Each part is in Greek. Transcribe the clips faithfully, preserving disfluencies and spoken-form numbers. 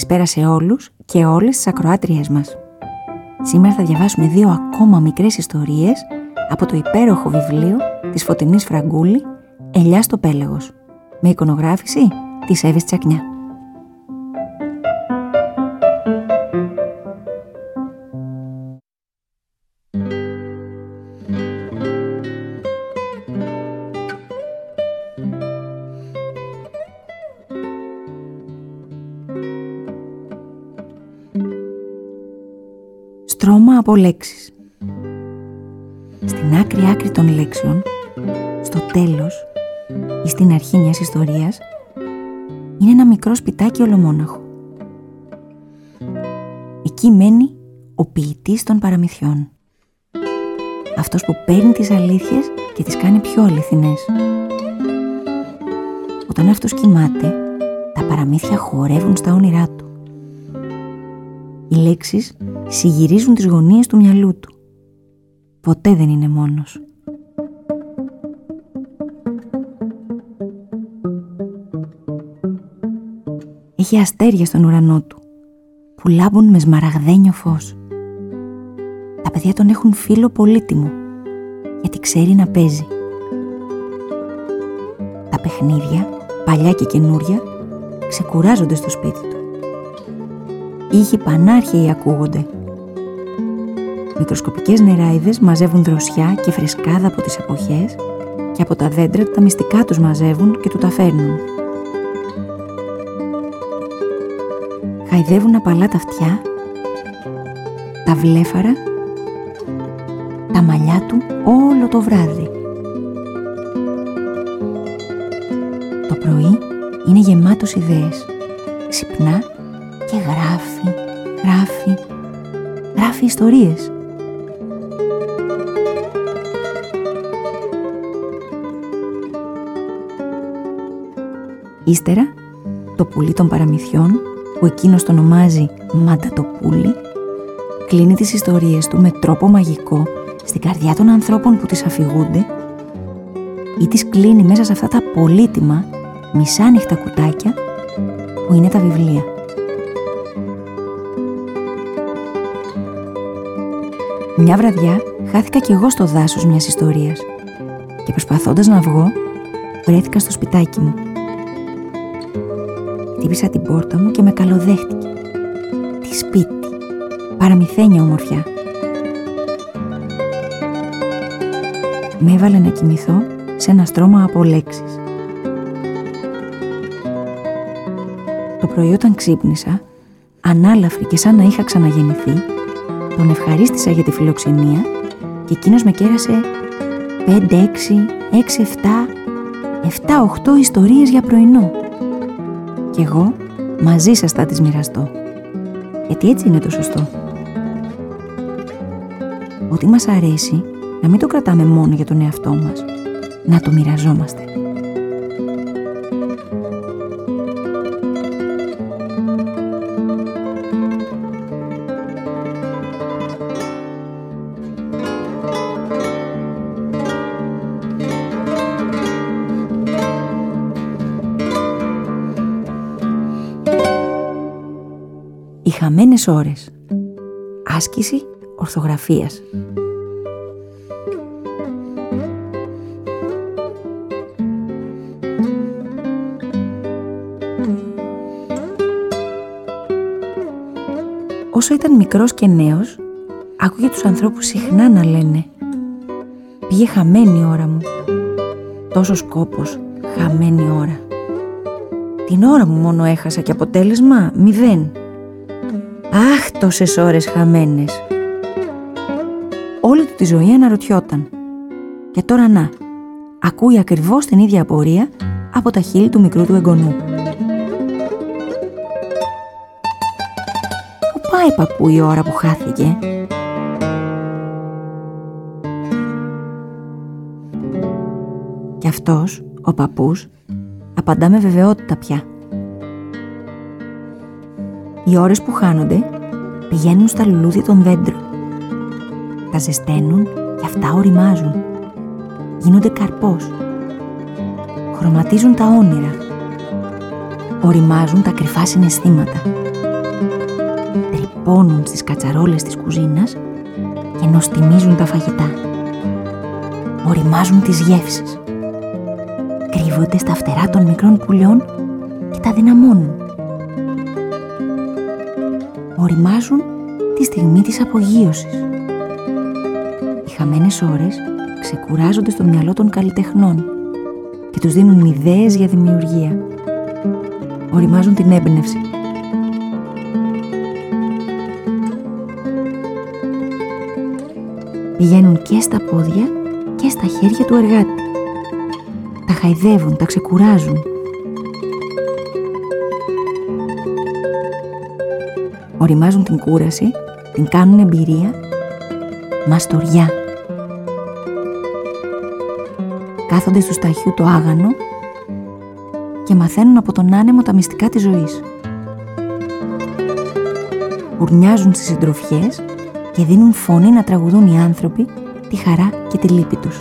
Καλησπέρα σε όλους και όλες τις ακροάτριές μας. Σήμερα θα διαβάσουμε δύο ακόμα μικρές ιστορίες από το υπέροχο βιβλίο της Φωτεινής Φραγκούλη «Ελιά στο Πέλαγος», με εικονογράφηση της Εύης Τσακνιά. Στρώμα από λέξεις. Στην άκρη άκρη των λέξεων, στο τέλος ή στην αρχή μιας ιστορίας, είναι ένα μικρό σπιτάκι ολομόναχο. Εκεί μένει ο ποιητής των παραμυθιών. Αυτός που παίρνει τις αλήθειες και τις κάνει πιο αληθινές. Όταν αυτός κοιμάται, τα παραμύθια χορεύουν στα όνειρά του. Οι λέξεις συγυρίζουν τις γωνίες του μυαλού του. Ποτέ δεν είναι μόνος. Έχει αστέρια στον ουρανό του, που λάμπουν με σμαραγδένιο φως. Τα παιδιά τον έχουν φίλο πολύτιμο, γιατί ξέρει να παίζει. Τα παιχνίδια, παλιά και καινούρια, ξεκουράζονται στο σπίτι του. Ήχοι πανάρχαιοι ακούγονται. Μικροσκοπικές νεράιδες μαζεύουν δροσιά και φρεσκάδα από τις εποχές και από τα δέντρα τα μυστικά τους μαζεύουν και του τα φέρνουν. Χαϊδεύουν απαλά τα αυτιά, τα βλέφαρα, τα μαλλιά του όλο το βράδυ. Το πρωί είναι γεμάτος ιδέες. Ξυπνά και γράφει, γράφει, γράφει ιστορίες. Ύστερα, το πουλί των παραμυθιών, που εκείνος το ονομάζει Μαντατοπούλι, κλείνει τις ιστορίες του με τρόπο μαγικό στην καρδιά των ανθρώπων που τις αφηγούνται ή τις κλείνει μέσα σε αυτά τα πολύτιμα μισάνυχτα κουτάκια που είναι τα βιβλία. Μια βραδιά χάθηκα κι εγώ στο δάσος μιας ιστορίας και προσπαθώντας να βγω, βρέθηκα στο σπιτάκι μου. Χτύπησα την πόρτα μου και με καλοδέχτηκε. Τι σπίτι, παραμυθένια ομορφιά. Με έβαλε να κοιμηθώ σε ένα στρώμα από λέξεις. Το πρωί όταν ξύπνησα, ανάλαφρη και σαν να είχα ξαναγεννηθεί, τον ευχαρίστησα για τη φιλοξενία και εκείνος με κέρασε πέντε, έξι, έξι, εφτά, εφτά, οχτώ ιστορίες για πρωινό. Κι εγώ μαζί σας θα τις μοιραστώ, γιατί έτσι είναι το σωστό. Ό,τι μας αρέσει, να μην το κρατάμε μόνο για τον εαυτό μας, να το μοιραζόμαστε. Οι χαμένες ώρες. Άσκηση ορθογραφίας. Όσο ήταν μικρός και νέος, άκουγε τους ανθρώπους συχνά να λένε «Πήγε χαμένη η ώρα μου». Τόσος κόπος, χαμένη ώρα. Την ώρα μου μόνο έχασα και αποτέλεσμα μηδέν. Αχ, τόσες ώρες χαμένες. Όλη του τη ζωή αναρωτιόταν. Και τώρα να, ακούει ακριβώς την ίδια απορία από τα χείλη του μικρού του εγγονού. Πού πάει παππού η ώρα που χάθηκε? Και αυτός, ο παππούς, απαντά με βεβαιότητα πια. Οι ώρες που χάνονται πηγαίνουν στα λουλούδια των δέντρων. Τα ζεσταίνουν και αυτά οριμάζουν. Γίνονται καρπός. Χρωματίζουν τα όνειρα. Οριμάζουν τα κρυφά συναισθήματα. σαρπώνουν στις κατσαρόλες της κουζίνας και νοστιμίζουν τα φαγητά. Οριμάζουν τις γεύσεις. Κρύβονται στα φτερά των μικρών πουλιών και τα δυναμώνουν. Οριμάζουν τη στιγμή της απογείωσης. Οι χαμένες ώρες ξεκουράζονται στο μυαλό των καλλιτεχνών και τους δίνουν ιδέες για δημιουργία. Οριμάζουν την έμπνευση. Πηγαίνουν και στα πόδια και στα χέρια του εργάτη. Τα χαϊδεύουν, τα ξεκουράζουν. Οριμάζουν την κούραση, την κάνουν εμπειρία, μαστοριά. Κάθονται στο σταχιού το άγανο και μαθαίνουν από τον άνεμο τα μυστικά της ζωής. Ουρνιάζουν στις συντροφιές και δίνουν φωνή να τραγουδούν οι άνθρωποι τη χαρά και τη λύπη τους.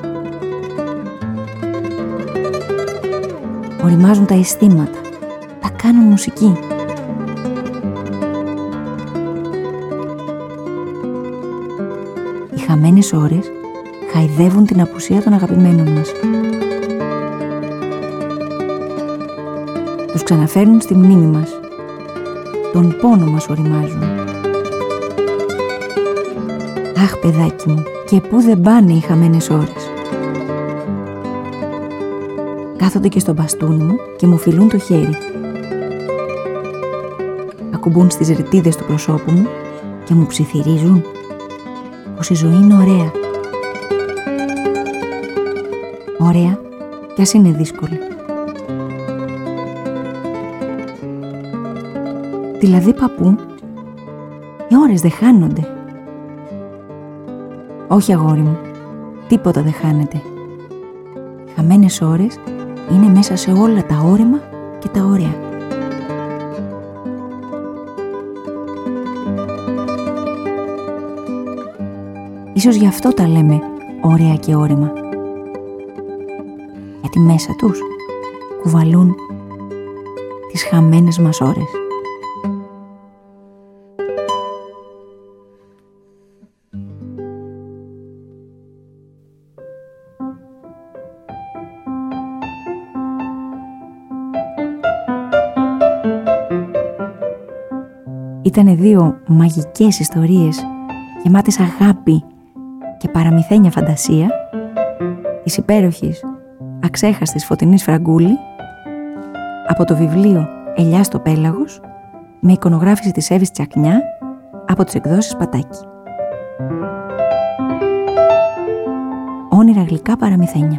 Οριμάζουν τα αισθήματα, τα κάνουν μουσική. Οι χαμένες ώρες χαϊδεύουν την απουσία των αγαπημένων μας. Τους ξαναφέρνουν στη μνήμη μας. Τον πόνο μας οριμάζουν. Αχ, παιδάκι μου, και πού δεν πάνε οι χαμένες ώρες. Κάθονται και στο μπαστούνι μου και μου φιλούν το χέρι. Ακουμπούν στις ρητίδες του προσώπου μου και μου ψιθυρίζουν πως η ζωή είναι ωραία. Ωραία κι ας είναι δύσκολη. Δηλαδή, παππού, οι ώρες δεν χάνονται. Όχι, αγόρι μου, τίποτα δεν χάνεται. Χαμένες ώρες είναι μέσα σε όλα τα όρημα και τα ωραία. Ίσως γι' αυτό τα λέμε ωραία και όρημα. Γιατί μέσα τους κουβαλούν τις χαμένες μας ώρες. Ήτανε δύο μαγικές ιστορίες γεμάτες αγάπη και παραμυθένια φαντασία της υπέροχης, αξέχαστης Φωτεινής Φραγκούλη από το βιβλίο «Ελιά στο πέλαγος» με εικονογράφηση της Εύης Τσακνιά από τις εκδόσεις Πατάκη. Όνειρα γλυκά παραμυθένια.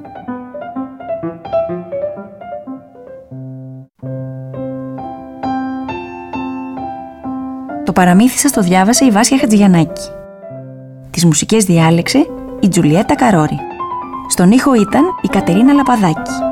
Το παραμύθι σας το διάβασε η Βάσια Χατζηγιαννάκη. Τις μουσικές διάλεξε η Τζουλιέτα Καρόρη. Στον ήχο ήταν η Κατερίνα Λαπαδάκη.